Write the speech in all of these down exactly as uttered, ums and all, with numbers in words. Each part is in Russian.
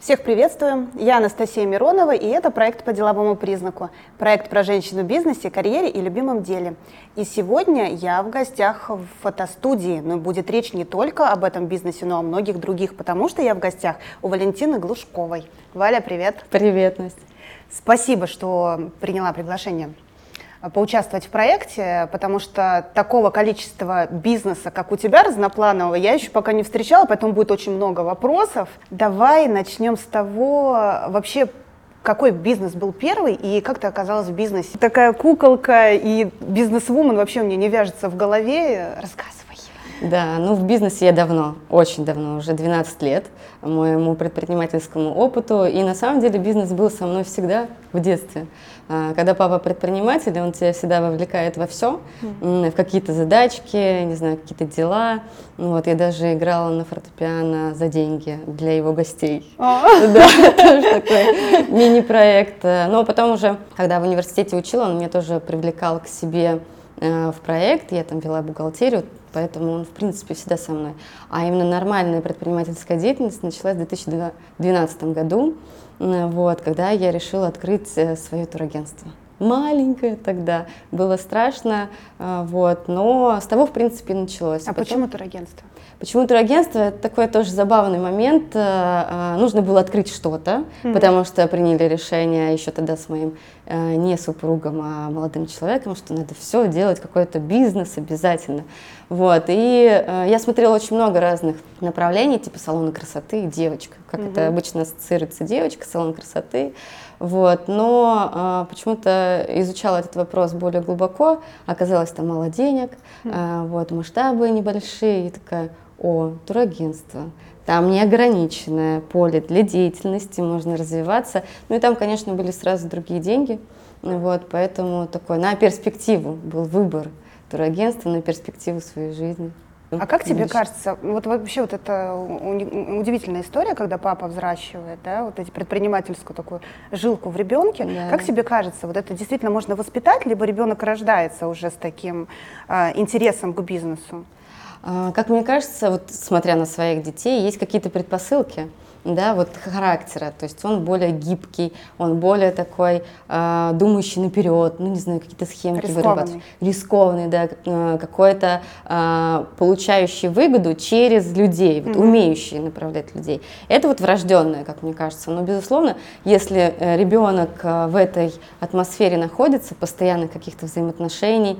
Всех приветствую, я Анастасия Миронова, и это проект «По деловому признаку». Проект про женщину в бизнесе, карьере и любимом деле. И сегодня я в гостях в фотостудии, но будет речь не только об этом бизнесе, но и о многих других, потому что я в гостях у Валентины Глушковой. Валя, привет. Привет, Настя. Спасибо, что приняла приглашение поучаствовать в проекте, потому что такого количества бизнеса, как у тебя, разнопланового, я еще пока не встречала, поэтому будет очень много вопросов. Давай начнем с того, вообще, какой бизнес был первый и как ты оказалась в бизнесе. Такая куколка и бизнес-вумен вообще мне не вяжется в голове. Рассказывай. Да, ну в бизнесе я давно, очень давно, уже двенадцать лет моему предпринимательскому опыту. И на самом деле бизнес был со мной всегда в детстве. Когда папа предприниматель, он тебя всегда вовлекает во все, mm. в какие-то задачки, не знаю, какие-то дела. Вот, я даже играла на фортепиано за деньги для его гостей. Oh. Да, тоже такой мини-проект. Но потом уже, когда в университете учила, он меня тоже привлекал к себе в проект. Я там вела бухгалтерию, поэтому он, в принципе, всегда со мной. А именно нормальная предпринимательская деятельность началась в две тысячи двенадцатом году, вот, когда я решила открыть свое турагентство. Маленькое тогда, было страшно, вот, но с того, в принципе, началось. А Потом... почему турагентство? Почему турагентство? Это такой тоже забавный момент. Нужно было открыть что-то, mm-hmm. потому что приняли решение еще тогда с моим не супругом, а молодым человеком, что надо все делать, какой-то бизнес обязательно. Вот. И я смотрела очень много разных направлений, типа салона красоты и девочка, как mm-hmm. это обычно ассоциируется, девочка, салон красоты. Вот. Но а, почему-то изучала этот вопрос более глубоко, оказалось там мало денег, mm-hmm. а, вот, масштабы небольшие, и такая, о, турагентство, там неограниченное поле для деятельности, можно развиваться, ну и там, конечно, были сразу другие деньги, вот, поэтому такой, на перспективу был выбор турагентства, на перспективу своей жизни. А как тебе кажется, вот вообще вот эта удивительная история, когда папа взращивает, да, вот эти предпринимательскую такую жилку в ребенке, да. Как тебе кажется, вот это действительно можно воспитать, либо ребенок рождается уже с таким э, интересом к бизнесу? А, как мне кажется, вот смотря на своих детей, есть какие-то предпосылки. Да, вот характера, то есть он более гибкий, он более такой э, думающий наперед, ну не знаю, какие-то схемки вырабатывать, рискованный, да, э, какой-то э, получающий выгоду через людей, вот, mm-hmm. умеющий направлять людей. Это вот врожденное, как мне кажется, но безусловно, если э, ребенок э, в этой атмосфере находится, постоянных каких-то взаимоотношений,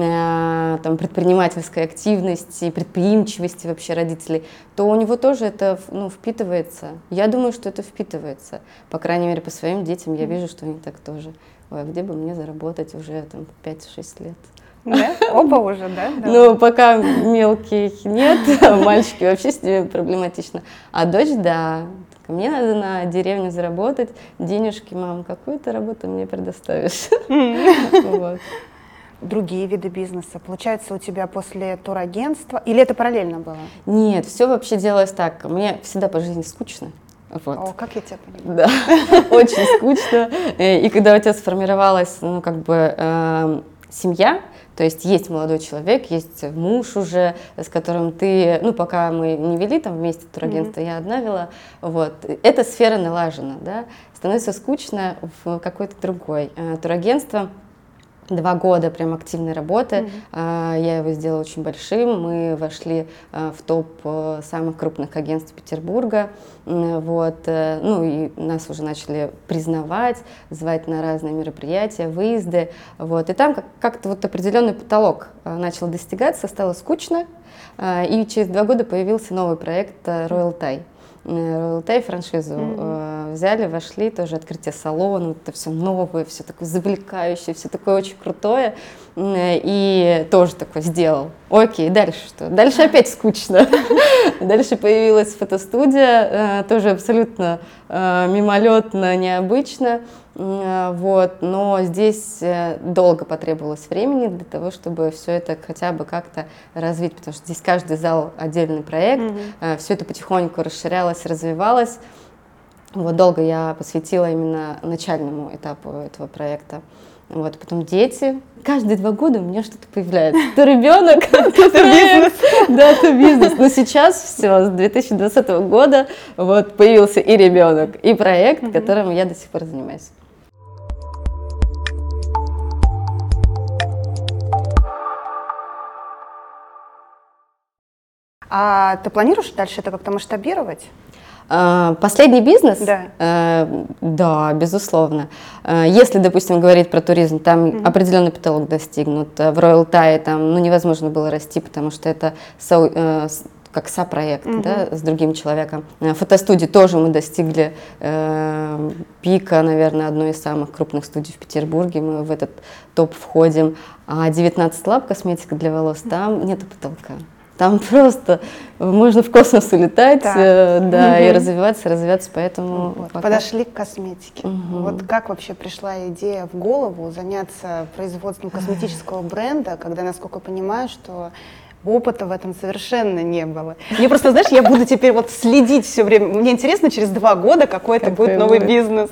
э, там, предпринимательской активности, предприимчивости вообще родителей, то у него тоже это, ну, впитывается. Я думаю, что это впитывается. По крайней мере, по своим детям я вижу, что они так тоже. Ой, а где бы мне заработать уже там пять-шесть лет? Да? Оба уже, да? Да. Ну, пока мелких нет, мальчики вообще с ними проблематично. А дочь, да. Мне надо на деревню заработать, денежки, мам, какую ты работу мне предоставишь? Вот. Другие виды бизнеса? Получается, у тебя после турагентства? Или это параллельно было? Нет, все вообще делалось так. Мне всегда по жизни скучно. Вот. О, как я тебя понимаю. Да, очень скучно. И когда у тебя сформировалась, ну, как бы, э, семья, то есть есть молодой человек, есть муж уже, с которым ты, ну, пока мы не вели там вместе турагентство, mm-hmm. я одна вела, вот, эта сфера налажена, да, становится скучно в какой-то другой. Турагентство Два года прям активной работы, mm-hmm. я его сделала очень большим, мы вошли в топ самых крупных агентств Петербурга, вот, ну и нас уже начали признавать, звать на разные мероприятия, выезды, вот, и там как-то вот определенный потолок начал достигаться, стало скучно, и через два года появился новый проект Royal Thai. Royal Thai франшизу mm-hmm. взяли, вошли, тоже открытие салона, это все новое, все такое завлекающее, все такое очень крутое, и тоже такое сделал. Окей, дальше что? Дальше опять скучно. Дальше появилась фотостудия, тоже абсолютно мимолетно, необычно, вот, но здесь долго потребовалось времени для того, чтобы все это хотя бы как-то развить, потому что здесь каждый зал отдельный проект, mm-hmm. все это потихоньку расширялось, развивалось. Вот долго я посвятила именно начальному этапу этого проекта. Вот, потом дети. Каждые два года у меня что-то появляется. То ребенок, то проект, да, то бизнес. Но сейчас все, с две тысячи двадцатого года вот появился и ребенок, и проект, которым я до сих пор занимаюсь. А ты планируешь дальше это как-то масштабировать? Последний бизнес? Да. Э, да, безусловно. Если, допустим, говорить про туризм, там mm-hmm. определенный потолок достигнут. В Royal Thai там ну, невозможно было расти, потому что это со, э, как сопроект mm-hmm. да, с другим человеком. В фотостудии тоже мы достигли э, пика, наверное, одной из самых крупных студий в Петербурге. Мы в этот топ входим. А девятнадцать лаб, косметика для волос, там нету потолка. Там просто можно в космос улетать, э, да, угу. и развиваться, развиваться, поэтому... Вот, пока... Подошли к косметике. Угу. Вот как вообще пришла идея в голову заняться производством косметического бренда, когда, насколько понимаю, что опыта в этом совершенно не было. Мне просто, знаешь, я буду теперь вот следить все время. Мне интересно, через два года какой это будет новый бизнес.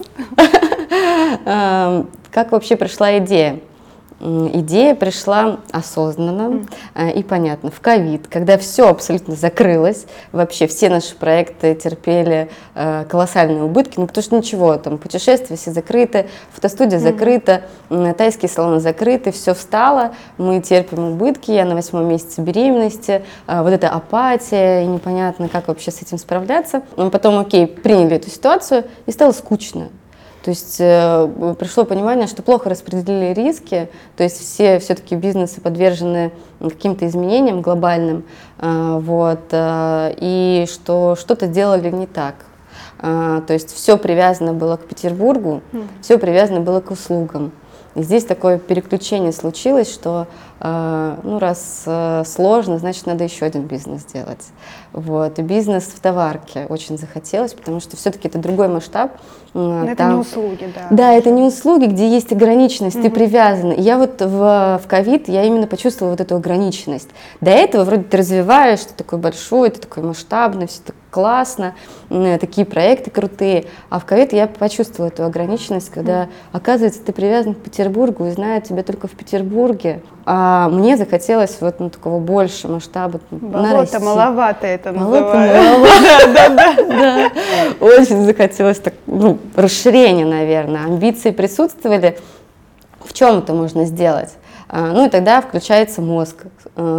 Как вообще пришла идея? Идея пришла осознанно mm. и понятно. В ковид, когда все абсолютно закрылось, вообще все наши проекты терпели э, колоссальные убытки, ну потому что ничего, там путешествия все закрыты, фотостудия mm. закрыта, тайские салоны закрыты, все встало, мы терпим убытки, я на восьмом месяце беременности, э, вот эта апатия, и непонятно, как вообще с этим справляться. Но потом, окей, приняли эту ситуацию, и стало скучно. То есть э, пришло понимание, что плохо распределили риски, то есть все все-таки бизнесы подвержены каким-то изменениям глобальным, э, вот, э, и что что-то делали не так. Э, то есть все привязано было к Петербургу, mm. все привязано было к услугам. И здесь такое переключение случилось, что э, ну, раз э, сложно, значит, надо еще один бизнес делать. Вот. И бизнес в товарке очень захотелось, потому что все-таки это другой масштаб. Но там... это не услуги, да. Да, это не услуги, где есть ограниченность, угу. ты привязан. И я вот в ковид, я именно почувствовала вот эту ограниченность. До этого вроде ты развиваешь, ты такой большой, ты такой масштабный, все так классно, такие проекты крутые. А в ковид я почувствовала эту ограниченность, когда, угу. оказывается, ты привязан к Петербургу и знают тебя только в Петербурге. А мне захотелось вот ну, такого больше масштаба на России. Маловато это Болото называется. маловато, да. Очень захотелось так, ну, расширение, наверное. Амбиции присутствовали. В чем это можно сделать? Ну и тогда включается мозг,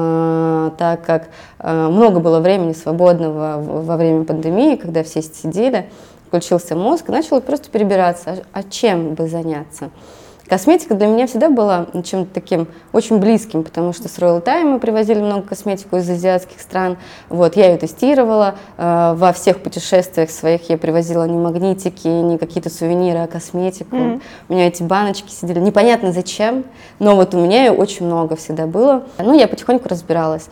так как много было времени свободного во время пандемии, когда все сидели, включился мозг, и начал просто перебираться, а чем бы заняться. Косметика для меня всегда была чем-то таким очень близким, потому что с Royal Thai мы привозили много косметику из азиатских стран. Вот, я ее тестировала. Э, во всех путешествиях своих я привозила не магнитики, не какие-то сувениры, а косметику. Mm-hmm. У меня эти баночки сидели. Непонятно зачем, но вот у меня ее очень много всегда было. Ну, я потихоньку разбиралась.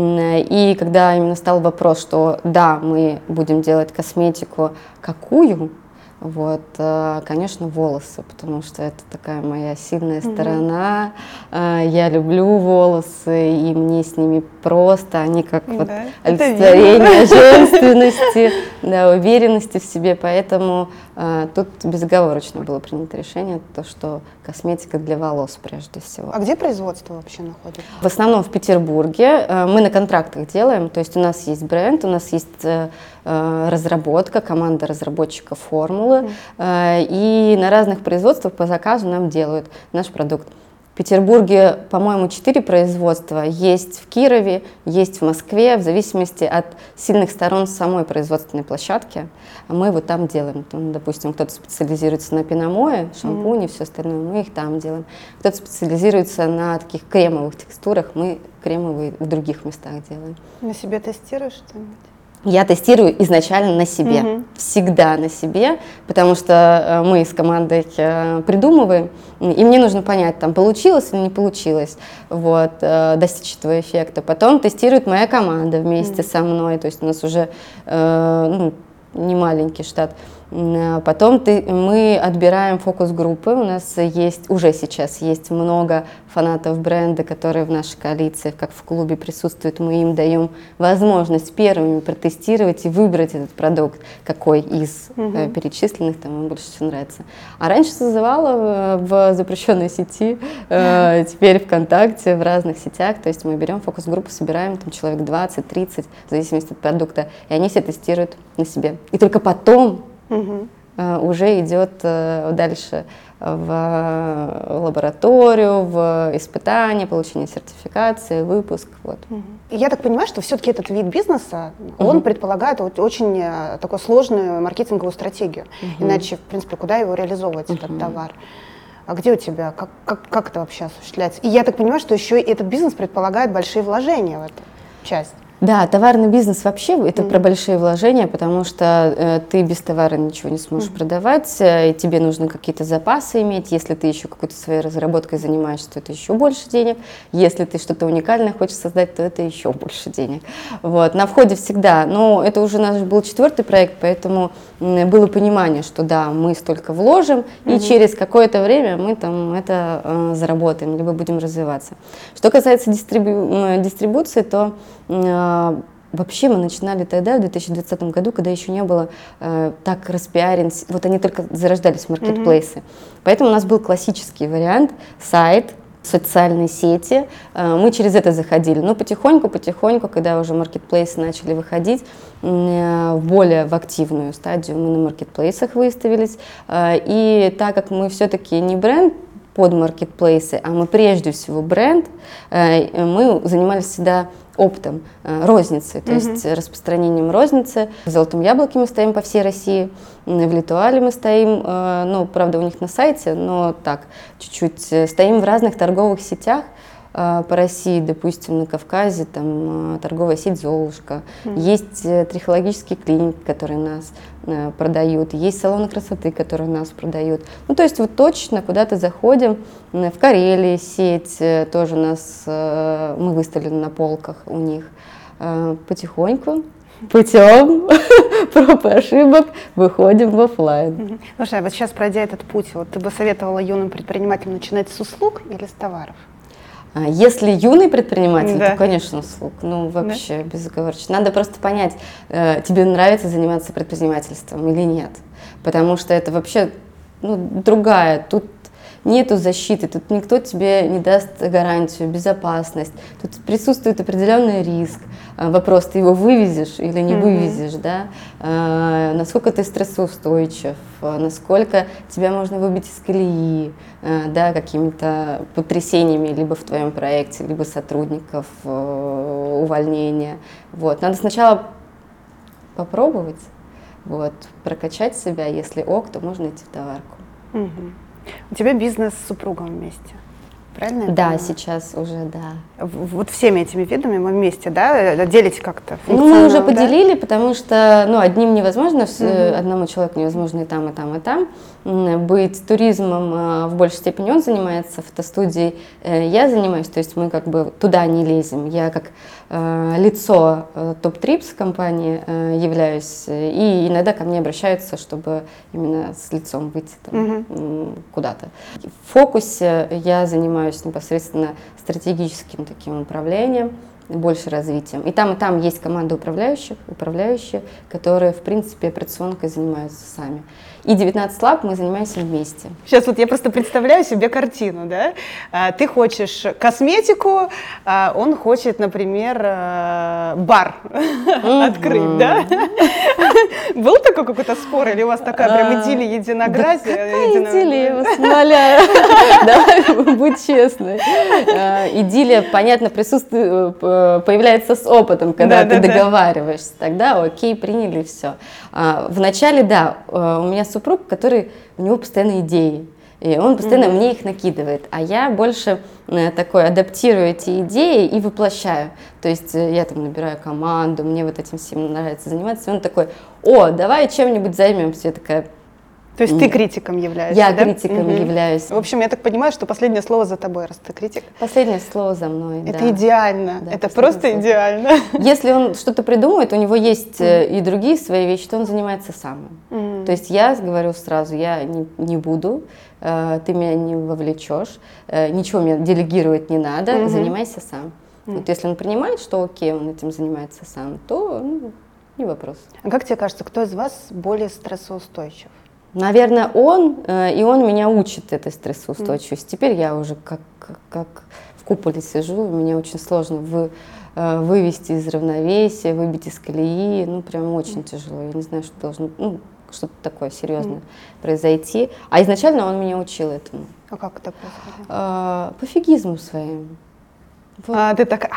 И когда именно стал вопрос, что да, мы будем делать косметику, какую? Вот, конечно, волосы, потому что это такая моя сильная mm-hmm. сторона. Я люблю волосы, и мне с ними просто, они как да, вот олицетворение женственности, да, уверенности в себе. Поэтому а, тут безоговорочно было принято решение, то, что косметика для волос прежде всего. А где производство вообще находится? В основном в Петербурге. Мы на контрактах делаем, то есть у нас есть бренд, у нас есть разработка, команда разработчиков формулы, mm. и на разных производствах по заказу нам делают наш продукт. В Петербурге, по-моему, четыре производства. Есть в Кирове, есть в Москве, в зависимости от сильных сторон самой производственной площадки. Мы вот там делаем. Там, допустим, кто-то специализируется на пеномое, шампуне, mm. все остальное, мы их там делаем. Кто-то специализируется на таких кремовых текстурах, мы кремовые в других местах делаем. На себе тестируешь что-нибудь? Я тестирую изначально на себе, mm-hmm. всегда на себе, потому что мы с командой придумываем, и мне нужно понять, там, получилось или не получилось, вот, достичь этого эффекта. Потом тестирует моя команда вместе mm-hmm. со мной, то есть у нас уже э, ну, не маленький штат. Потом ты, мы отбираем фокус-группы. У нас есть, уже сейчас есть много фанатов бренда, которые в нашей коалиции, как в клубе, присутствуют. Мы им даем возможность первыми протестировать и выбрать этот продукт, какой из угу. перечисленных там им больше всего нравится. А раньше созывала в запрещенной сети, теперь ВКонтакте, в разных сетях. То есть мы берем фокус-группу, собираем там человек двадцать-тридцать, в зависимости от продукта, и они все тестируют на себе. И только потом угу. уже идет дальше в лабораторию, в испытания, получение сертификации, выпуск. Вот. Я так понимаю, что все-таки этот вид бизнеса, он uh-huh. предполагает очень такую сложную маркетинговую стратегию. Uh-huh. Иначе, в принципе, куда его реализовывать, uh-huh. этот товар? А где у тебя? Как, как, как это вообще осуществляется? И я так понимаю, что еще и этот бизнес предполагает большие вложения в эту часть. Да, товарный бизнес вообще это mm-hmm. про большие вложения, потому что э, ты без товара ничего не сможешь mm-hmm. продавать, э, и тебе нужно какие-то запасы иметь. Если ты еще какой-то своей разработкой занимаешься, то это еще больше денег. Если ты что-то уникальное хочешь создать, то это еще больше денег. Вот. На входе всегда, но это уже наш был четвертый проект, поэтому э, было понимание, что да, мы столько вложим, mm-hmm. и через какое-то время мы там это э, заработаем, либо будем развиваться. Что касается дистрибу- дистрибуции, то вообще мы начинали тогда, в две тысячи двадцатом году, когда еще не было э, так распиарен, вот они только зарождались, маркетплейсы. Mm-hmm. Поэтому у нас был классический вариант, сайт, социальные сети, э, мы через это заходили. Но потихоньку-потихоньку, когда уже маркетплейсы начали выходить э, в более в активную стадию, мы на маркетплейсах выставились. Э, и так как мы все-таки не бренд под маркетплейсы, а мы прежде всего бренд, э, мы занимались всегда оптом, розницей, то mm-hmm. есть распространением розницы. В «Золотом яблоке» мы стоим по всей России, в Литуале мы стоим, ну, правда, у них на сайте, но так, чуть-чуть. Стоим в разных торговых сетях по России, допустим, на Кавказе, там торговая сеть «Золушка», mm-hmm. есть трихологические клиники, которые нас продают, есть салоны красоты, которые нас продают. Ну, то есть вот точно куда-то заходим, в Карелии сеть тоже нас, мы выставлены на полках у них. Потихоньку, путем проб и ошибок выходим в офлайн. Слушай, а вот сейчас, пройдя этот путь, вот ты бы советовала юным предпринимателям начинать с услуг или с товаров? Если юный предприниматель, да. то, конечно, услуг. Ну, вообще, да. безоговорочно. Надо просто понять, э, тебе нравится заниматься предпринимательством или нет. Потому что это вообще ну, другая. Тут нету защиты, тут никто тебе не даст гарантию, безопасность. Тут присутствует определенный риск. Вопрос, ты его вывезешь или не mm-hmm. вывезешь, да? А, насколько ты стрессоустойчив, насколько тебя можно выбить из колеи, да, какими-то потрясениями либо в твоем проекте, либо сотрудников, увольнения. Вот. Надо сначала попробовать, вот, прокачать себя, если ок, то можно идти в товарку. Mm-hmm. У тебя бизнес с супругом вместе, правильно? Да, понимаю? Сейчас уже, да. Вот всеми этими видами мы вместе, да, делите как-то? Ну, мы уже поделили, да? Потому что, ну, одним невозможно, uh-huh. одному человеку невозможно и там, и там, и там. Быть туризмом в большей степени он занимается, фотостудией я занимаюсь, то есть мы как бы туда не лезем. Я как э, лицо топ-трипс компании э, являюсь, и иногда ко мне обращаются, чтобы именно с лицом выйти там, uh-huh. куда-то. В фокусе я занимаюсь непосредственно стратегическим таким управлением, больше развитием. И там, и там есть команда управляющих, управляющие, которые, в принципе, операционкой занимаются сами. И девятнадцать лаб мы занимаемся вместе. Сейчас вот я просто представляю себе картину, да? А, ты хочешь косметику, а он хочет, например, бар mm-hmm. открыть, да? Был такой какой-то спор, или у вас такая прям идиллия, единообразие? Какая идиллия, я вас умоляю. Давай, будь честной. Идиллия, понятно, присутствует, появляется с опытом, когда ты договариваешься. Тогда окей, приняли, все. Вначале, да, у меня супруг, который, у него постоянно идеи, и он постоянно mm-hmm. мне их накидывает, а я больше э, такой адаптирую эти идеи и воплощаю. То есть э, я там набираю команду, мне вот этим всем нравится заниматься, и он такой: о, давай чем-нибудь займемся. Я такая: То есть ты критиком являешься, Я да? критиком угу. являюсь. В общем, я так понимаю, что последнее слово за тобой, раз ты критик. Последнее слово за мной, Это да. идеально, Да, это просто слово. идеально. Если он что-то придумает, у него есть mm. и другие свои вещи, то он занимается сам. Mm. То есть я говорю сразу, я не, не буду, э, ты меня не вовлечешь, э, ничего мне делегировать не надо, mm-hmm. занимайся сам. Mm. Вот если он принимает, что окей, он этим занимается сам, то ну, не вопрос. А как тебе кажется, кто из вас более стрессоустойчив? Наверное, он, э, и он меня учит этой стрессоустойчивости. Mm. Теперь я уже как, как, как в куполе сижу, мне очень сложно вы, э, вывести из равновесия, выбить из колеи, ну прям очень mm. тяжело. Я не знаю, что должно, ну, что-то такое серьезное mm. произойти. А изначально он меня учил этому. А как это происходило? Э, пофигизму своим. Вот. А ты так...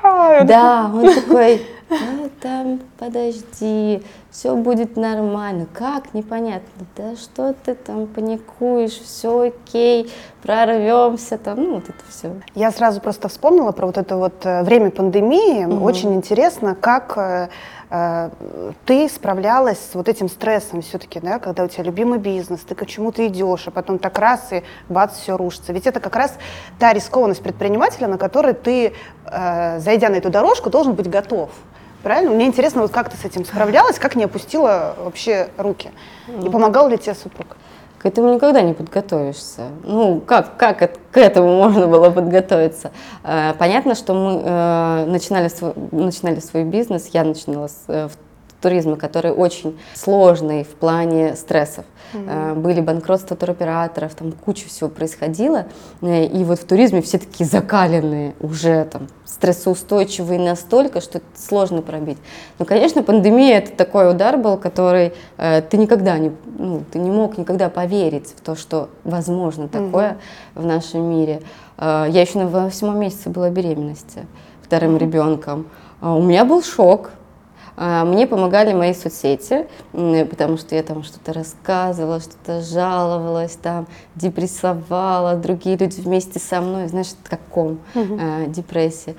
Да, он такой, а, там, подожди, все будет нормально. Как? Непонятно. Да что ты там паникуешь, все окей, прорвемся там, ну вот это все. Я сразу просто вспомнила про вот это вот время пандемии. Угу. Очень интересно, как э, ты справлялась с вот этим стрессом все-таки, да, когда у тебя любимый бизнес, ты к чему-то идешь, а потом так раз и бац, все рушится. Ведь это как раз та рискованность предпринимателя, на которой ты, э, зайдя на эту дорожку, должен быть готов. Правильно? Мне интересно, вот как ты с этим справлялась, как не опустила вообще руки? И помогал ли тебе супруг? К этому никогда не подготовишься. Ну, как, как это, к этому можно было подготовиться? Э, понятно, что мы э, начинали, свой, начинали свой бизнес, я начинала с э, туризма, который очень сложный в плане стрессов. Mm-hmm. Были банкротства туроператоров, там куча всего происходило. И вот в туризме все такие закаленные, уже там стрессоустойчивые настолько, что это сложно пробить. Но, конечно, пандемия — это такой удар был, который э, ты никогда не, ну, ты не мог никогда поверить в то, что возможно такое mm-hmm. в нашем мире. Э, я еще на восьмом месяце была беременности вторым mm-hmm. ребенком. Э, у меня был шок. Мне помогали мои соцсети, потому что я там что-то рассказывала, что-то жаловалась, там, депрессовала, другие люди вместе со мной, знаешь, в каком uh-huh. э, депрессии.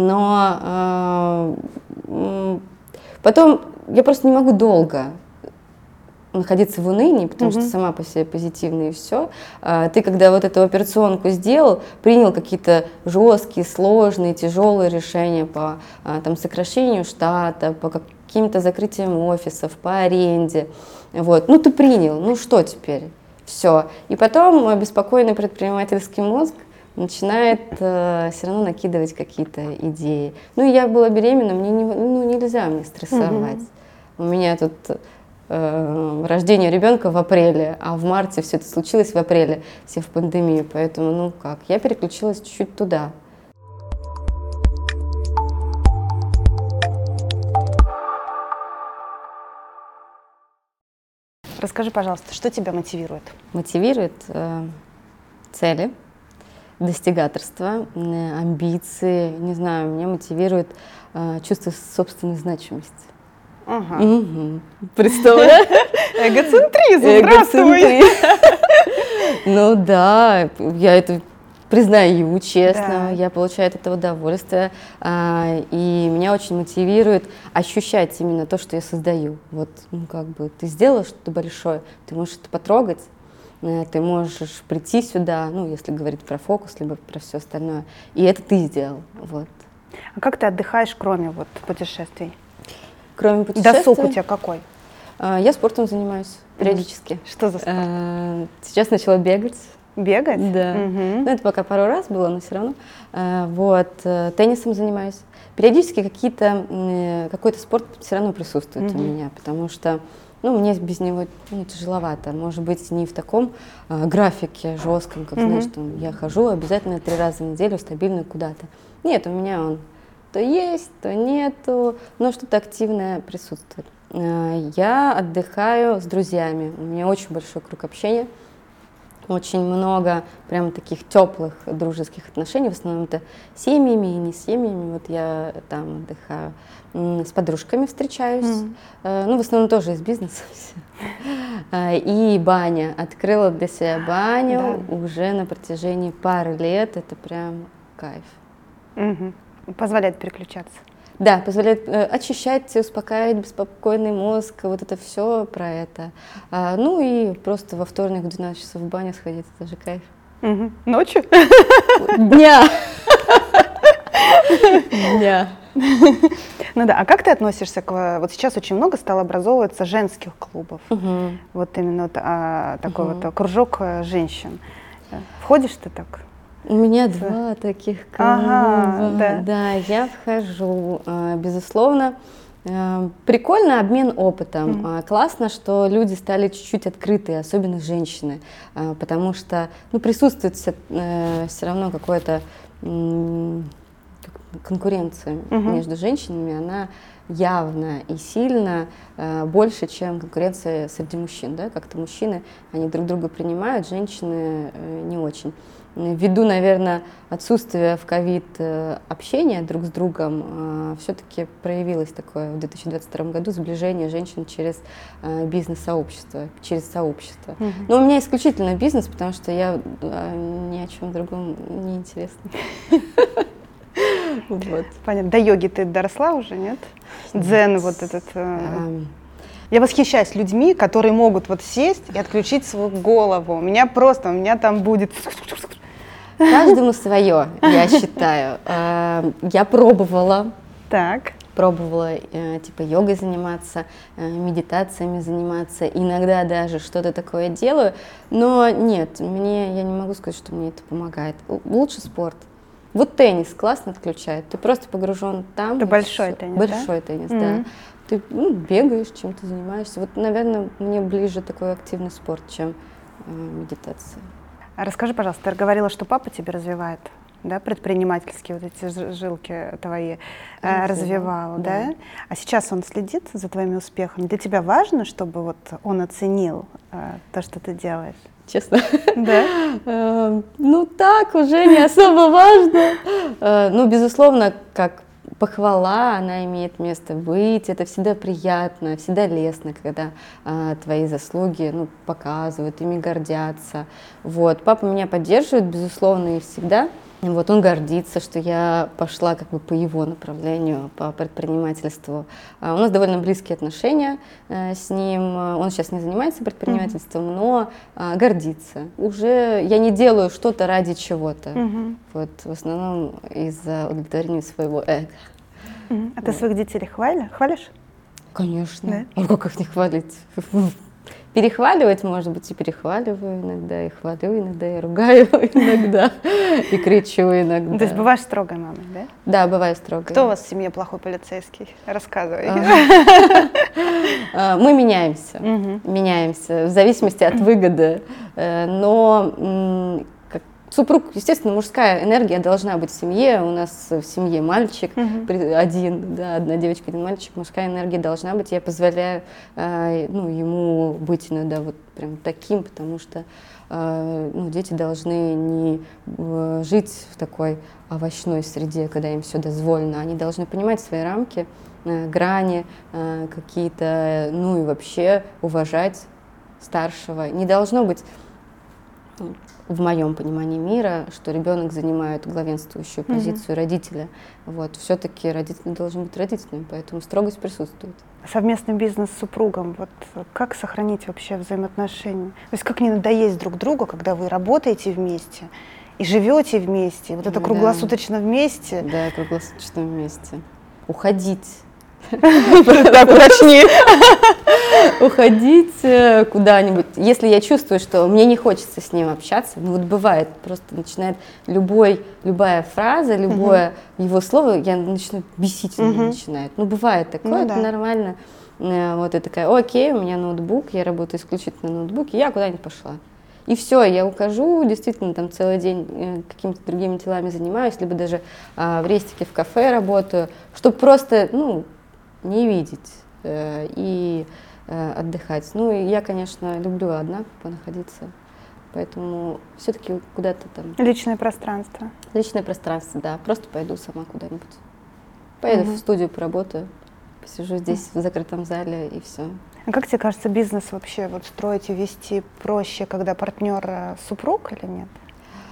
Но э, потом я просто не могу долго находиться в унынии, потому mm-hmm. что сама по себе позитивная и все. А, ты, когда вот эту операционку сделал, принял какие-то жесткие, сложные, тяжелые решения по а, там, сокращению штата, по каким-то закрытиям офисов, по аренде. Вот. Ну, ты принял, ну что теперь? Все. И потом беспокойный предпринимательский мозг начинает э, все равно накидывать какие-то идеи. Ну, я была беременна, мне не, ну, нельзя мне стрессовать. Mm-hmm. У меня тут рождение ребенка в апреле, а в марте все это случилось в апреле, все в пандемию, поэтому, ну как, я переключилась чуть-чуть туда. Расскажи, пожалуйста, что тебя мотивирует? Мотивирует э, цели, достигаторство, э, амбиции, не знаю, меня мотивирует э, чувство собственной значимости. Ага. Угу. Представляешь? Эгоцентризм, здравствуй! Ну да, я это признаю честно, да. Я получаю от этого удовольствие, а, и меня очень мотивирует ощущать именно то, что я создаю. Вот, ну как бы, ты сделала что-то большое, ты можешь это потрогать, ты можешь прийти сюда, ну если говорить про фокус, либо про все остальное, и это ты сделал, вот. А как ты отдыхаешь, кроме вот путешествий? Кроме путешествий. Досуг у тебя какой? Я спортом занимаюсь периодически. Что за спорт? Сейчас начала бегать. Бегать? Да. Угу. Ну, это пока пару раз было, но все равно. Вот. Теннисом занимаюсь. Периодически какие-то, какой-то спорт все равно присутствует угу. у меня, потому что ну, мне без него ну, тяжеловато. Может быть, не в таком а, графике жестком, как, угу. знаешь, там, я хожу обязательно три раза в неделю стабильно куда-то. Нет, у меня он то есть, то нету, но что-то активное присутствует. Я отдыхаю с друзьями, у меня очень большой круг общения, очень много прям таких теплых дружеских отношений, в основном это с семьями и не с семьями, вот я там отдыхаю. С подружками встречаюсь, mm-hmm. ну в основном тоже из бизнеса. И баня, открыла для себя баню да. уже на протяжении пары лет, это прям кайф. Mm-hmm. Позволяет переключаться. Да, позволяет э, очищать, успокаивать беспокойный мозг, вот это все про это. А, ну и просто во вторник в двенадцать часов в баню сходить, это же кайф. Угу. Ночью? Дня. Дня. Ну да, а как ты относишься к... Вот сейчас очень много стало образовываться женских клубов. Угу. Вот именно вот, а, такой Угу. вот кружок женщин. Входишь ты так? У меня два таких клуба. Ага, да. Да, я вхожу, безусловно. Прикольно обмен опытом. Mm. Классно, что люди стали чуть-чуть открытые, особенно женщины, потому что ну, присутствует все, все равно какое-то конкуренция mm-hmm. между женщинами, она явно и сильно э, больше, чем конкуренция среди мужчин. Да? Как-то мужчины, они друг друга принимают, женщины э, не очень. Ввиду, наверное, отсутствия в ковид э, общения друг с другом, э, все-таки проявилось такое в две тысячи двадцать втором году сближение женщин через э, бизнес-сообщество, через сообщество. Mm-hmm. Но у меня исключительно бизнес, потому что я э, ни о чем другом не интересна. Вот. Понятно. До йоги ты доросла уже, нет? Дзен вот этот. Э... Я восхищаюсь людьми, которые могут вот сесть и отключить свою голову. У меня просто, у меня там будет... Каждому свое, я считаю. Я пробовала. Так. Пробовала типа йогой заниматься, медитациями заниматься, иногда даже что-то такое делаю, но нет, мне, я не могу сказать, что мне это помогает. Лучше спорт. Вот теннис классно отключает, ты просто погружен там. Это большой все. Теннис, Большой да? теннис, mm-hmm. да. Ты ну, бегаешь, чем-то занимаешься. Вот, наверное, мне ближе такой активный спорт, чем э, медитация. А расскажи, пожалуйста, ты говорила, что папа тебе развивает, да, предпринимательские вот эти жилки твои э, развивал, да. да? А сейчас он следит за твоими успехами? Для тебя важно, чтобы вот он оценил э, то, что ты делаешь? Честно? Да. э, ну так, уже не особо важно. Э, ну, безусловно, как похвала, она имеет место быть, это всегда приятно, всегда лестно, когда э, твои заслуги ну, показывают, ими гордятся. Вот. Папа меня поддерживает, безусловно, и всегда. Вот, он гордится, что я пошла как бы по его направлению, по предпринимательству. А у нас довольно близкие отношения э, с ним. Он сейчас не занимается предпринимательством, mm-hmm. но э, гордится. Уже я не делаю что-то ради чего-то. Mm-hmm. Вот, в основном из-за удовлетворения своего эго. Mm-hmm. А вот. Ты своих детей хвали? хвалишь? Конечно. Да? А как их не хвалить? Перехваливать, может быть, и перехваливаю иногда, и хвалю иногда, и ругаю иногда, и кричу иногда. То есть бываешь строгой мамой, да? Да, бываю строгой. Кто у вас в семье плохой полицейский? Рассказывай. Мы меняемся, меняемся в зависимости от выгоды, но супруг, естественно, мужская энергия должна быть в семье. У нас в семье мальчик uh-huh. один, да, одна девочка, один мальчик. Мужская энергия должна быть. Я позволяю э, ну, ему быть иногда вот прям таким, потому что э, ну, дети должны не э, жить в такой овощной среде, когда им все дозволено. Они должны понимать свои рамки, э, грани э, какие-то, ну и вообще уважать старшего. Не должно быть... в моем понимании мира, что ребенок занимает главенствующую позицию mm-hmm. родителя. Вот. Все-таки родители должны быть родителями, поэтому строгость присутствует. Совместный бизнес с супругом, вот как сохранить вообще взаимоотношения? То есть как не надоесть друг другу, когда вы работаете вместе и живете вместе, вот это да. круглосуточно вместе? Да, круглосуточно вместе. Уходить. Так, уточни. Уходить куда-нибудь. Если я чувствую, что мне не хочется с ним общаться, ну вот бывает, просто начинает любой, любая фраза, любое uh-huh. его слово, я начну бесить, uh-huh. начинает. Ну бывает такое, ну, это да. нормально. Вот я такая, окей, у меня ноутбук, я работаю исключительно на ноутбуке, я куда-нибудь пошла. И все, я ухожу, действительно, там целый день э, какими-то другими делами занимаюсь, либо даже э, в рестике, в кафе работаю, чтобы просто, ну, не видеть э, и э, отдыхать. Ну, и я, конечно, люблю одна понаходиться, поэтому все-таки куда-то там... Личное пространство. Личное пространство, да. Просто пойду сама куда-нибудь. Поеду угу. в студию, поработаю, посижу здесь угу. в закрытом зале и все. А как тебе кажется, бизнес вообще вот строить и вести проще, когда партнер супруг или нет?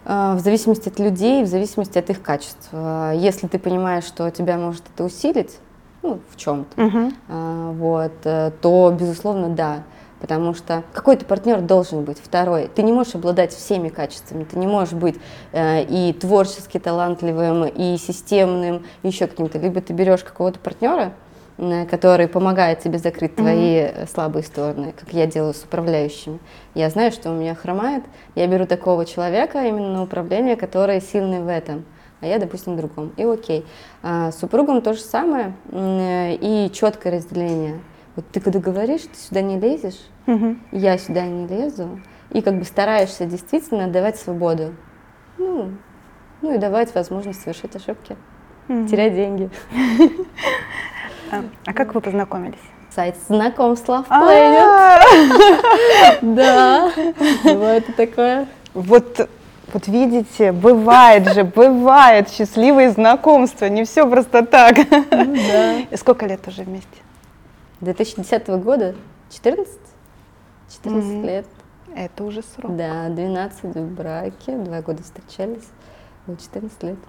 В зависимости от людей, в зависимости от их качеств. Если ты понимаешь, что тебя может это усилить, ну, в чем-то, uh-huh. вот, то, безусловно, да. Потому что какой-то партнер должен быть, второй. Ты не можешь обладать всеми качествами, ты не можешь быть э, и творчески талантливым, и системным, и еще каким-то. Либо ты берешь какого-то партнера, э, который помогает тебе закрыть твои mm-hmm. слабые стороны, как я делаю с управляющими. Я знаю, что у меня хромает, я беру такого человека именно на управление, который сильный в этом, а я, допустим, в другом. И окей. А с супругом то же самое, э, и четкое разделение. Вот ты когда говоришь, ты сюда не лезешь, угу. я сюда не лезу, и как бы стараешься действительно давать свободу, ну, ну и давать возможность совершить ошибки, угу. терять деньги. А, а как вы познакомились? Сайт знакомств Love Planet. Да, бывает и такое. Вот. Вот видите, бывает же, бывает счастливые знакомства, не все просто так. И сколько лет уже вместе? две тысячи десятого года, четырнадцать? четырнадцать mm-hmm. лет. Это уже срок. Да, двенадцать в браке, два года встречались, четырнадцать лет.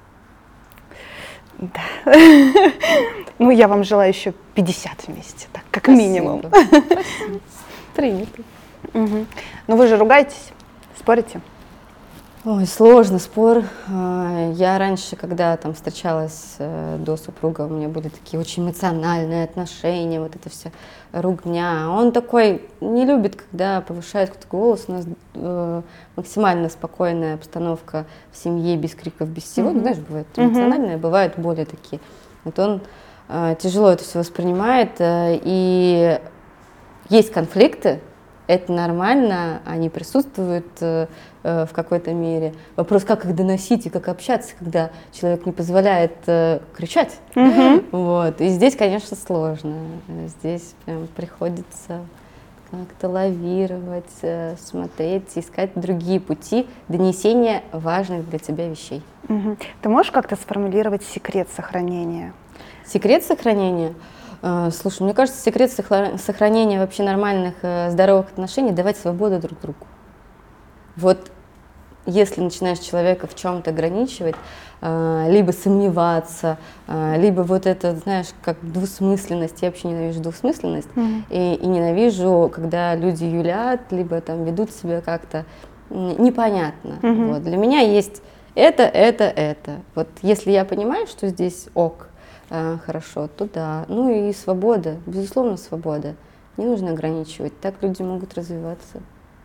Да. Ну, я вам желаю еще пятьдесят вместе, так, как Спасибо. Минимум. Спасибо. Принято. Угу. Но вы же ругаетесь, спорите? Ой, сложно спор. Я раньше, когда там встречалась до супруга, у меня были такие очень эмоциональные отношения, вот это все ругня. Он такой не любит, когда повышает какой-то голос. У нас э, максимально спокойная обстановка в семье, без криков, без всего. Mm-hmm. Ну, знаешь, бывает эмоциональные, mm-hmm. бывают более такие. Вот он э, тяжело это все воспринимает, э, и есть конфликты. Это нормально, они присутствуют э, э, в какой-то мере. Вопрос, как их доносить и как общаться, когда человек не позволяет э, кричать. Mm-hmm. Вот. И здесь, конечно, сложно. Здесь прям приходится как-то лавировать, э, смотреть, искать другие пути донесения важных для тебя вещей. Mm-hmm. Ты можешь как-то сформулировать секрет сохранения? Секрет сохранения? Слушай, мне кажется, секрет сохранения вообще нормальных, здоровых отношений — давать свободу друг другу. Вот если начинаешь человека в чем-то ограничивать, либо сомневаться, либо вот это, знаешь, как двусмысленность, я вообще ненавижу двусмысленность, mm-hmm. и, и ненавижу, когда люди юлят, либо там ведут себя как-то непонятно. Mm-hmm. Вот. Для меня есть это, это, это. Вот если я понимаю, что здесь ок, хорошо, то да. Ну и свобода, безусловно, свобода. Не нужно ограничивать, так люди могут развиваться.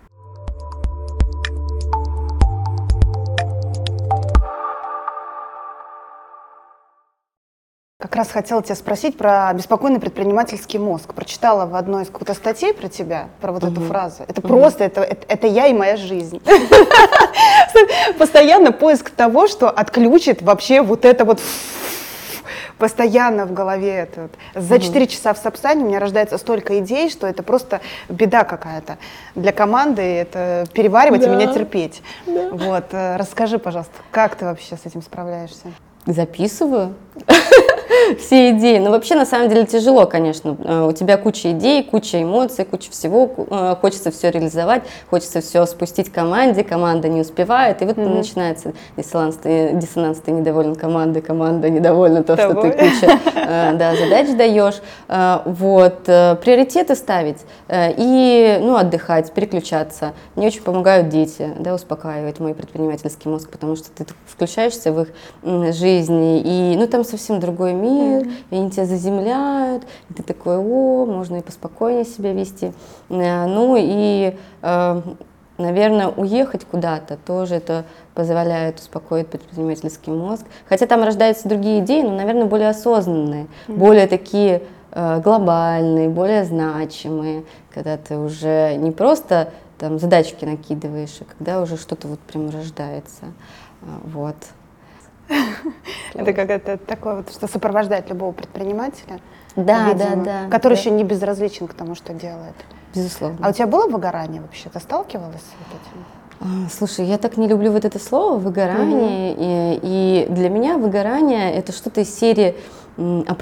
Как раз хотела тебя спросить про беспокойный предпринимательский мозг. Прочитала в одной из каких-то статей про тебя, про вот угу. эту фразу. Это угу. просто, это, это, это я и моя жизнь. Постоянно поиск того, что отключит вообще вот это вот... Постоянно в голове это. За четыре часа в Сапсане у меня рождается столько идей, что это просто беда какая-то. Для команды это переваривать да. и меня терпеть. Да. Вот. Расскажи, пожалуйста, как ты вообще с этим справляешься? Записываю все идеи. Но вообще, на самом деле, тяжело, конечно. У тебя куча идей, куча эмоций, куча всего. Хочется все реализовать, хочется все спустить команде, команда не успевает. И вот mm-hmm. начинается диссонанс, ты, диссонанс, ты недоволен командой, команда недовольна то, что ты куча да, задач даешь. Вот. Приоритеты ставить и ну, отдыхать, переключаться. Мне очень помогают дети, да, успокаивать мой предпринимательский мозг, потому что ты включаешься в их жизни, и ну, там совсем другой мир, mm-hmm. и они тебя заземляют, и ты такой, о, можно и поспокойнее себя вести. Ну и, наверное, уехать куда-то тоже это позволяет успокоить предпринимательский мозг. Хотя там рождаются другие идеи, но, наверное, более осознанные, mm-hmm. более такие глобальные, более значимые, когда ты уже не просто там задачки накидываешь, а когда уже что-то вот прям рождается. Вот. Это как-то такое вот, что сопровождает любого предпринимателя, да, видимо, да, да, который да. еще не безразличен к тому, что делает. Безусловно. А у тебя было выгорание вообще? Ты сталкивалась с этим? Слушай, я так не люблю вот это слово выгорание, угу. и, и для меня выгорание — это что-то из серии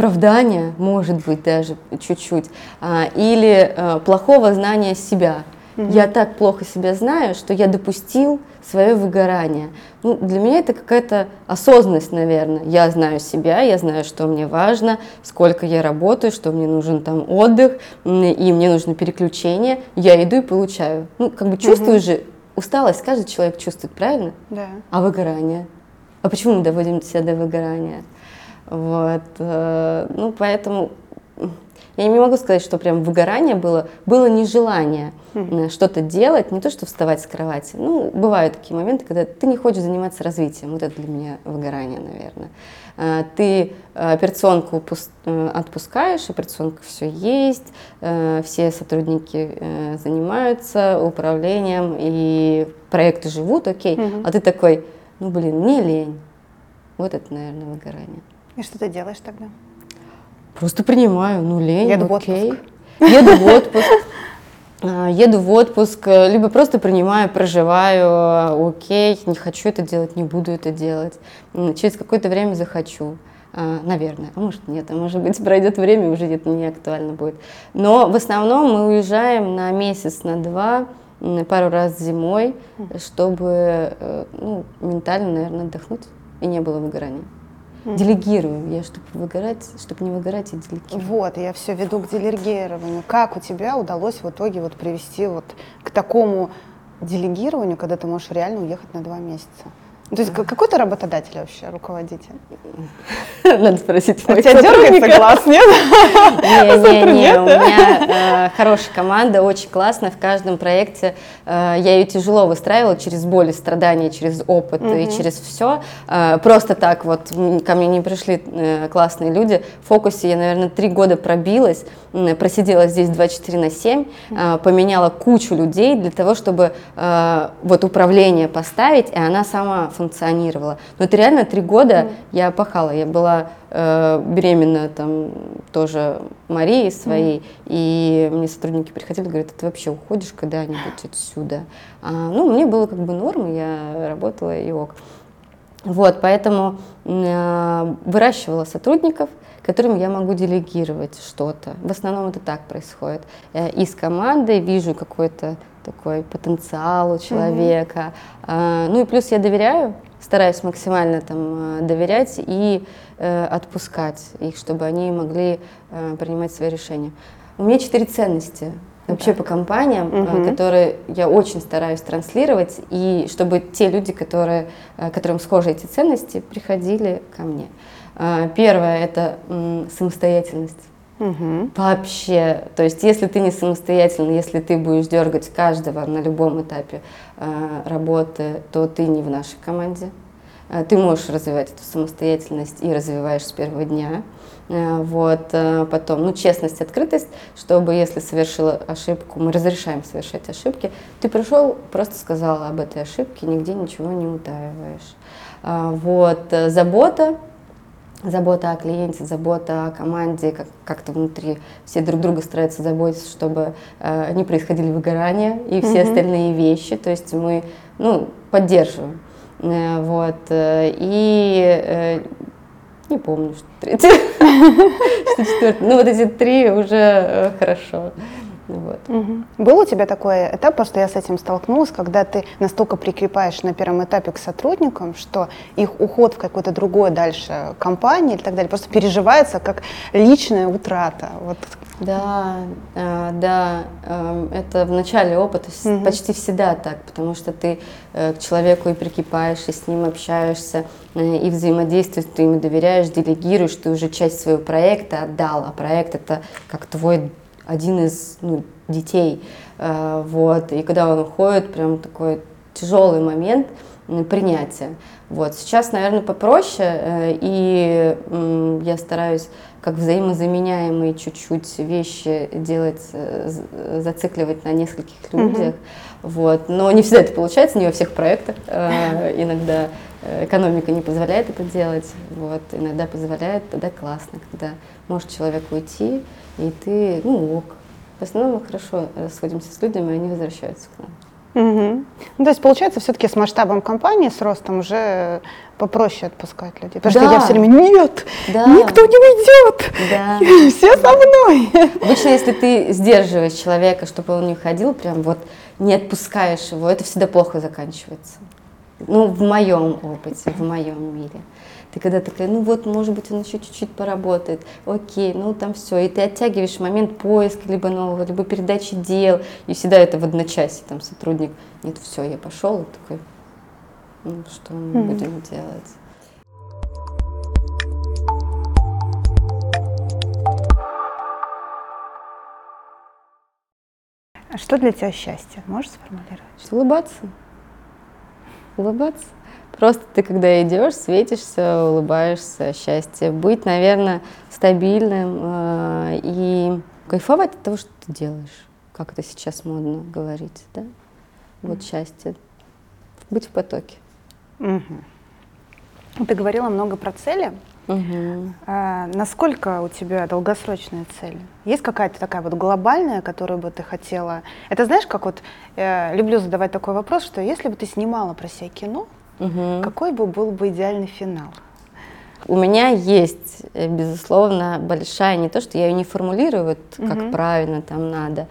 оправдания, может быть, даже чуть-чуть, или плохого знания себя. Угу. Я так плохо себя знаю, что я допустил свое выгорание. Ну, для меня это какая-то осознанность, наверное. Я знаю себя, я знаю, что мне важно, сколько я работаю, что мне нужен там отдых, и мне нужно переключение. Я иду и получаю. Ну, как бы чувствую угу. же, усталость каждый человек чувствует, правильно? Да. А выгорание? А почему мы доводим себя до выгорания? Вот. Ну, поэтому я не могу сказать, что прям выгорание было. Было нежелание mm. что-то делать, не то, что вставать с кровати. Ну, бывают такие моменты, когда ты не хочешь заниматься развитием. Вот это для меня выгорание, наверное. Ты операционку отпускаешь, операционка все есть, все сотрудники занимаются управлением, и проекты живут, окей. Mm-hmm. А ты такой, ну, блин, мне лень. Вот это, наверное, выгорание. И что ты делаешь тогда? Просто принимаю, ну лень, Еду окей. в отпуск. Еду в отпуск. Еду в отпуск, либо просто принимаю, проживаю, окей, не хочу это делать, не буду это делать. Через какое-то время захочу, наверное. А может нет, а может быть пройдет время, уже это не актуально будет. Но в основном мы уезжаем на месяц, на два, пару раз зимой, чтобы ну, ментально, наверное, отдохнуть и не было выгорания. Делегирую. Я, чтобы выгорать, чтобы не выгорать, я делегирую. Вот, я все веду к делегированию. Как у тебя удалось в итоге вот привести вот к такому делегированию, когда ты можешь реально уехать на два месяца? То есть какой ты работодатель вообще, руководитель? Надо спросить у тебя дергается глаз, нет? Не-не-не, у меня хорошая команда, очень классная. В каждом проекте я ее тяжело выстраивала через боль, страдания, через опыт и через все. Просто так вот ко мне не пришли классные люди. В фокусе я, наверное, три года пробилась, просидела здесь двадцать четыре на семь, поменяла кучу людей для того, чтобы вот управление поставить, и она сама функционировала. Но это реально три года mm. я пахала. Я была э, беременна там тоже Марией своей, mm. и мне сотрудники приходили и говорят, ты вообще уходишь когда-нибудь отсюда? А, ну, мне было как бы норм, я работала и ок. Вот, поэтому э, выращивала сотрудников, которым я могу делегировать что-то. В основном это так происходит. Э, из команды вижу какой-то такой потенциал у человека. Mm-hmm. А, ну и плюс я доверяю, стараюсь максимально там доверять и э, отпускать их, чтобы они могли э, принимать свои решения. У меня четыре ценности вообще okay. по компаниям, mm-hmm. которые я очень стараюсь транслировать, и чтобы те люди, которые, которым схожи эти ценности, приходили ко мне. А, первое – это м, самостоятельность. Угу. Вообще, то есть если ты не самостоятельный, если ты будешь дергать каждого на любом этапе э, работы, то ты не в нашей команде. Э, ты можешь развивать эту самостоятельность и развиваешь с первого дня. Э, вот, э, потом, ну, честность, открытость, чтобы если совершила ошибку, мы разрешаем совершать ошибки, ты пришел, просто сказал об этой ошибке, нигде ничего не утаиваешь. Э, вот, э, забота. Забота о клиенте, забота о команде, как- как-то внутри все друг друга стараются заботиться, чтобы э, не происходили выгорания и все mm-hmm. остальные вещи, то есть мы ну, поддерживаем. Э, вот, э, и э, не помню, что третье, что четвертое, ну вот эти три уже э, хорошо. Вот. Угу. Был у тебя такой этап, просто я с этим столкнулась, когда ты настолько прикрепаешь на первом этапе к сотрудникам, что их уход в какую-то другую дальше компанию или так далее просто переживается как личная утрата. Вот. Да, э, да, э, это в начале опыта угу. почти всегда так, потому что ты э, к человеку и прикипаешь, и с ним общаешься, э, и взаимодействуешь, ты ему доверяешь, делегируешь, ты уже часть своего проекта отдал, а проект это как твой один из ну, детей, э, вот, и когда он уходит, прям такой тяжелый момент э, принятия. Вот, сейчас, наверное, попроще, э, и э, я стараюсь как взаимозаменяемые чуть-чуть вещи делать, э, зацикливать на нескольких людях, mm-hmm. вот, но не всегда это получается, не во всех проектах, э, иногда экономика не позволяет это делать, вот, иногда позволяет, тогда классно, когда может человек уйти, и ты, ну, ок. В основном мы хорошо расходимся с людьми, и они возвращаются к нам. Угу. Ну, то есть, получается, все-таки с масштабом компании, с ростом уже попроще отпускать людей. Потому да. что я все время, нет, да. никто не уйдет, да. все со мной. Обычно, если ты сдерживаешь человека, чтобы он не уходил, прям вот не отпускаешь его, это всегда плохо заканчивается. Ну, в моем опыте, в моем мире. Ты когда такая, ну вот, может быть, он еще чуть-чуть поработает, окей, ну там все. И ты оттягиваешь момент поиска либо нового, либо передачи дел. И всегда это в одночасье, там сотрудник, нет, все, я пошел, и такой, ну что мы mm-hmm. будем делать? А что для тебя счастье? Можешь сформулировать? Улыбаться. Улыбаться. Просто ты, когда идешь, светишься, улыбаешься, счастье. Быть, наверное, стабильным э, и кайфовать от того, что ты делаешь. Как это сейчас модно говорить, да? Вот mm-hmm. счастье. Быть в потоке. Mm-hmm. Ты говорила много про цели. Угу. А, насколько у тебя долгосрочные цели? Есть какая-то такая вот глобальная, которую бы ты хотела? Это знаешь, как вот, э, люблю задавать такой вопрос, что если бы ты снимала про себя кино, угу. какой бы был бы идеальный финал? У меня есть, безусловно, большая, не то, что я ее не формулирую, вот, как угу. правильно там надо,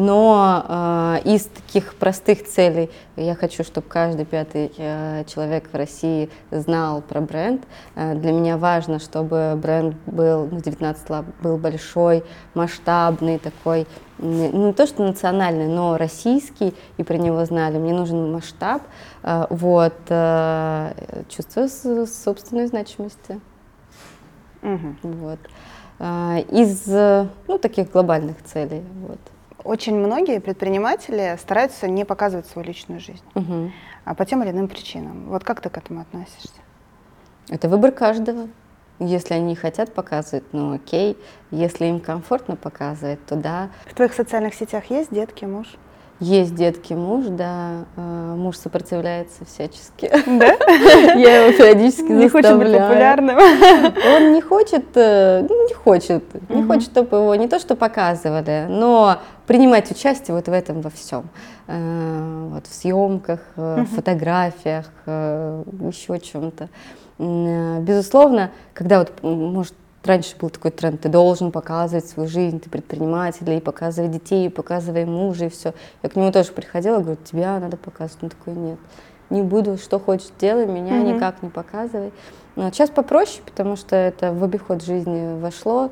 но э, из таких простых целей я хочу, чтобы каждый пятый э, человек в России знал про бренд. Э, для меня важно, чтобы бренд был, ну, девятнадцать лаб был большой, масштабный такой, не то, что национальный, но российский, и про него знали. Мне нужен масштаб, э, вот, э, чувство собственной значимости. Угу. Вот. Э, из, ну, таких глобальных целей. Вот. Очень многие предприниматели стараются не показывать свою личную жизнь, угу. а по тем или иным причинам. Вот как ты к этому относишься? Это выбор каждого. Если они хотят показывать, ну окей. Если им комфортно показывать, то да. В твоих социальных сетях есть детки, муж? Есть детки, муж, да. Муж сопротивляется всячески. Да? Я его периодически заставляю. Не хочет быть популярным? Он не хочет, ну не хочет. Не хочет, чтобы его не то что показывали, но принимать участие вот в этом во всем. Вот в съемках, в фотографиях, еще чем-то. Безусловно, когда вот, может, раньше был такой тренд, ты должен показывать свою жизнь, ты предприниматель, и показывай детей, и показывай мужа, и все. Я к нему тоже приходила, говорю, тебя надо показывать. Он такой, нет, не буду, что хочешь делай, меня mm-hmm. никак не показывай. Но сейчас попроще, потому что это в обиход жизни вошло,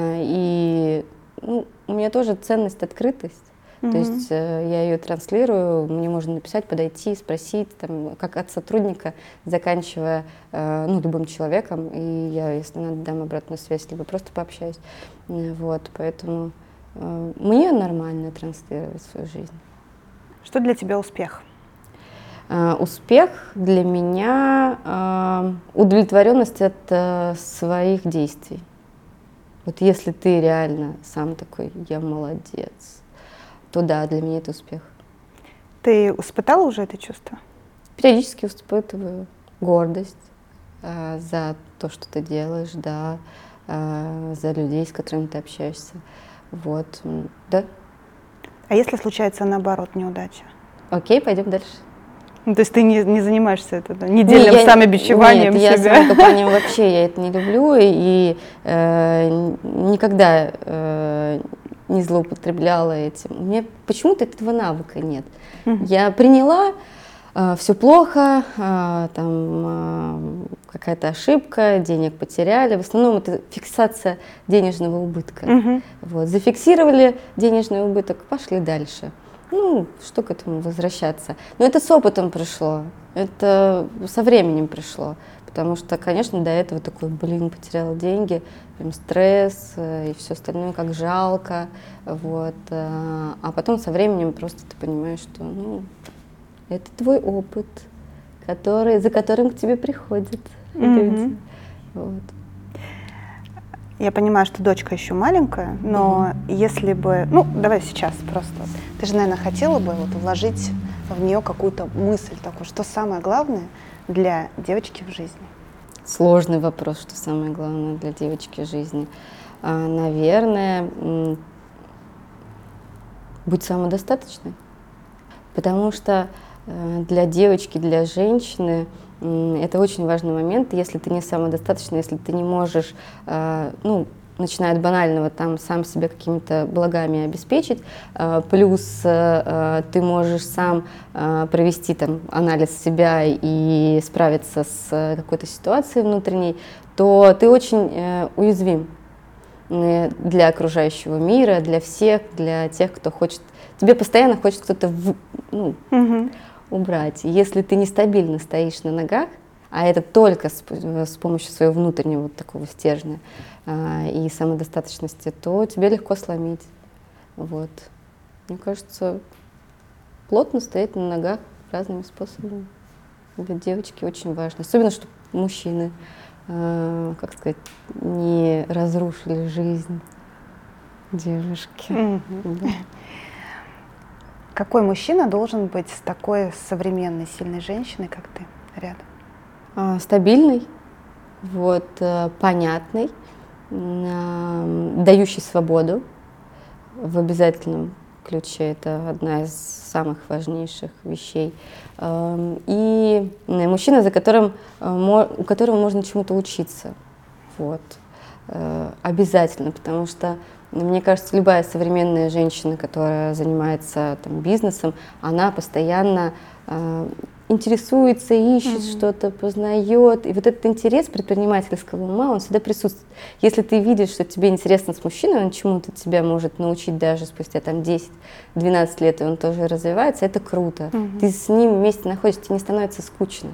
и ну, у меня тоже ценность открытость. Mm-hmm. То есть э, я ее транслирую, мне можно написать, подойти, спросить, там, как от сотрудника, заканчивая э, ну, любым человеком, и я, если надо, дам обратную связь, либо просто пообщаюсь. Вот, поэтому э, мне нормально транслировать свою жизнь. Что для тебя успех? Э, успех для меня э, удовлетворенность от э, своих действий. Вот если ты реально сам такой, я молодец, то да, для меня это успех. Ты испытала уже это чувство? Периодически испытываю гордость э, за то, что ты делаешь, да, э, за людей, с которыми ты общаешься. Вот, да. А если случается наоборот неудача? Окей, пойдем дальше. Ну, то есть ты не, не занимаешься это, да, недельным не, самобичеванием нет, себя? Нет, я самокопанием вообще я это не люблю, и э, никогда э, не злоупотребляла этим. У меня почему-то этого навыка нет. Mm-hmm. Я приняла, э, все плохо, э, там э, какая-то ошибка, денег потеряли. В основном это фиксация денежного убытка. Mm-hmm. Вот, зафиксировали денежный убыток, пошли дальше. Ну, что к этому возвращаться? Но это с опытом пришло, это со временем пришло. Потому что, конечно, до этого такой, блин, потеряла деньги, прям стресс и все остальное, как жалко. Вот. А потом со временем просто ты понимаешь, что ну, это твой опыт, который, за которым к тебе приходят mm-hmm. люди. Вот. Я понимаю, что дочка еще маленькая, но mm-hmm. если бы, ну, давай сейчас просто, ты же, наверное, хотела бы вот вложить в нее какую-то мысль такую, что самое главное для девочки в жизни? Сложный вопрос, что самое главное для девочки в жизни. А, наверное, быть самодостаточной, потому что для девочки, для женщины это очень важный момент. Если ты не самодостаточна, если ты не можешь, ну, начиная от банального, там сам себя какими-то благами обеспечить, плюс ты можешь сам провести там анализ себя и справиться с какой-то ситуацией внутренней, то ты очень уязвим для окружающего мира, для всех, для тех, кто хочет. Тебе постоянно хочет кто-то в, ну, угу. убрать. Если ты нестабильно стоишь на ногах, а это только с, с помощью своего внутреннего вот такого стержня а, и самодостаточности, то тебе легко сломить. Вот. Мне кажется, плотно стоять на ногах разными способами. Для девочки очень важно. Особенно, чтобы мужчины, а, как сказать, не разрушили жизнь девушки. Mm-hmm. Да. Какой мужчина должен быть с такой современной, сильной женщиной, как ты, рядом? А, стабильный, вот, понятный, а, дающий свободу в обязательном ключе. Это одна из самых важнейших вещей. А, и мужчина, за которым, у которого можно чему-то учиться. Вот. А, обязательно, потому что мне кажется, любая современная женщина, которая занимается там, бизнесом, она постоянно э, интересуется, ищет mm-hmm. что-то, познает. И вот этот интерес предпринимательского ума, он всегда присутствует. Если ты видишь, что тебе интересно с мужчиной, он чему-то тебя может научить даже спустя там, десять-двенадцать лет, и он тоже развивается, это круто. Mm-hmm. Ты с ним вместе находишься, тебе не становится скучно.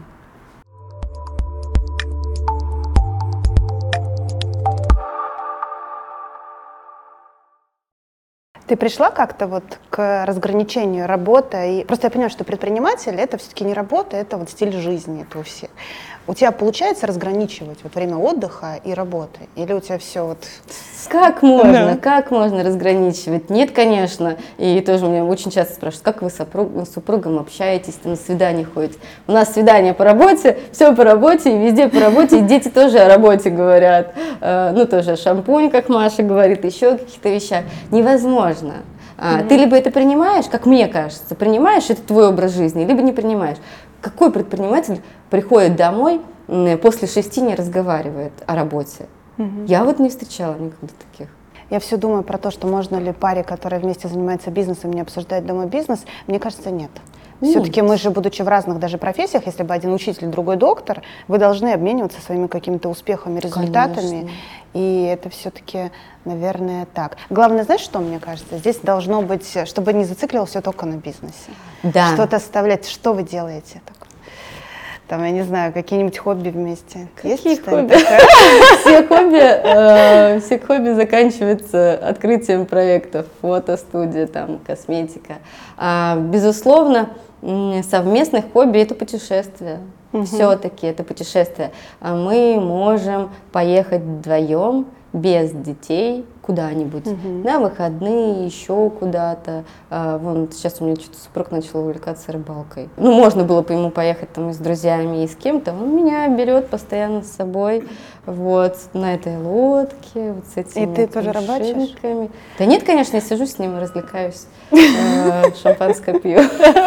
Ты пришла как-то вот к разграничению работы? И... Просто я понимаю, что предприниматель — это все-таки не работа, это вот стиль жизни, это у всех. У тебя получается разграничивать вот время отдыха и работы? Или у тебя все вот... Как можно? Да. Как можно разграничивать? Нет, конечно. И тоже меня очень часто спрашивают, как вы с супруг, супругом общаетесь, там, на свидание ходите? У нас свидание по работе, все по работе, и везде по работе, и дети тоже о работе говорят. Ну, тоже шампунь, как Маша говорит, еще о каких-то вещах. Невозможно. Mm-hmm. Ты либо это принимаешь, как мне кажется, принимаешь, это твой образ жизни, либо не принимаешь. Какой предприниматель приходит домой, после шести не разговаривает о работе? Угу. Я вот не встречала никогда таких. Я все думаю про то, что можно ли паре, которая вместе занимается бизнесом, не обсуждать дома бизнес. Мне кажется, нет. нет. Все-таки мы же, будучи в разных даже профессиях, если бы один учитель, другой доктор, вы должны обмениваться своими какими-то успехами, результатами. Конечно. И это все-таки, наверное, так. Главное, знаешь, что мне кажется? Здесь должно быть, чтобы не зацикливалось все только на бизнесе. Да. Что-то оставлять. Что вы делаете? Там, я не знаю, какие-нибудь хобби вместе. Какие Есть хобби? Все хобби, э, все хобби заканчиваются открытием проектов, фотостудия, там, косметика. А, безусловно, совместных хобби — это путешествие. Угу. Все-таки это путешествие. Мы можем поехать вдвоем, без детей, куда-нибудь, угу. на выходные, еще куда-то. А, вон, сейчас у меня что-то супруг начал увлекаться рыбалкой. Ну, можно было бы ему поехать там и с друзьями, и с кем-то. Он меня берет постоянно с собой, вот, на этой лодке, вот с этими. И ты тоже рыбачишь? Да нет, конечно, я сижу с ним и развлекаюсь, шампанское пью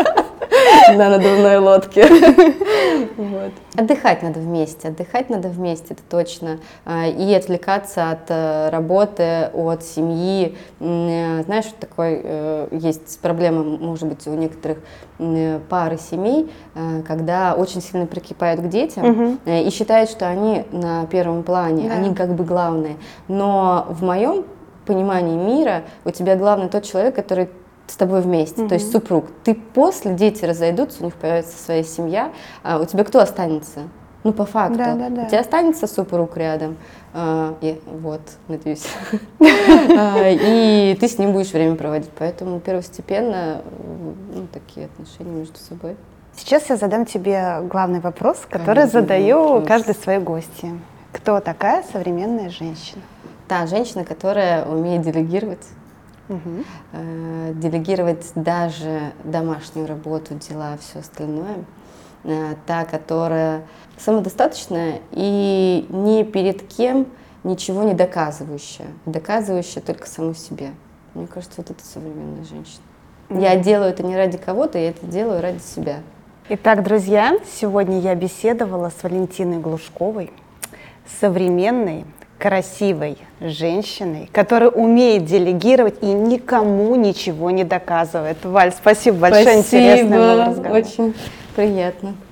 на надувной лодке. Вот. Отдыхать надо вместе, отдыхать надо вместе, это точно. И отвлекаться от работы, от семьи. Знаешь, вот такой есть проблема, может быть, у некоторых пар и семей, когда очень сильно прикипают к детям угу. и считают, что они на первом плане, да. они как бы главные. Но в моем понимании мира у тебя главный тот человек, который с тобой вместе, mm-hmm. то есть супруг. Ты после, дети разойдутся, у них появится своя семья, а у тебя кто останется? Ну, по факту. Да, да, да. У тебя останется супруг рядом, а, и, вот, надеюсь, и ты с ним будешь время проводить. Поэтому первостепенно ну, такие отношения между собой. Сейчас я задам тебе главный вопрос, который задаю каждой своей гости. Кто такая современная женщина? Та женщина, которая умеет делегировать. Угу. Э, делегировать даже домашнюю работу, дела, все остальное. Э, та, которая самодостаточная и ни перед кем ничего не доказывающая. Доказывающая только саму себе. Мне кажется, вот это современная женщина. Угу. Я делаю это не ради кого-то, я это делаю ради себя. Итак, друзья, сегодня я беседовала с Валентиной Глушковой, современной, красивой женщиной, которая умеет делегировать и никому ничего не доказывает. Валь, спасибо большое, Спасибо, интересный был разговор. Очень приятно.